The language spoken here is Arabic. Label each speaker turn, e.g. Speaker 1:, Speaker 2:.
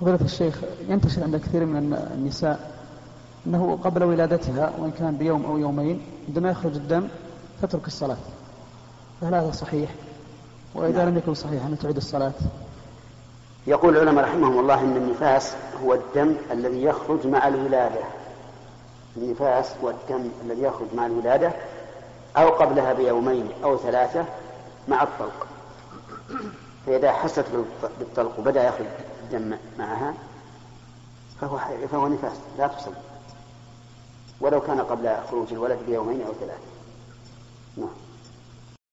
Speaker 1: فضيلة الشيخ، ينتشر عند كثير من النساء أنه قبل ولادتها وإن كان بيوم أو يومين عندما يخرج الدم تترك الصلاة، فهل هذا صحيح؟ وإذا لم يكن صحيح أن تعيد الصلاة؟
Speaker 2: يقول العلماء رحمهم الله إن النفاس هو الدم الذي يخرج مع الولادة. النفاس هو الدم الذي يخرج مع الولادة أو قبلها بيومين أو 3 مع الطلق. فإذا حست بالطلق وبدأ يخرج الدم معها فهو نفاس لا تصل ولو كان قبل خروج الولد بيومين أو 3. نعم.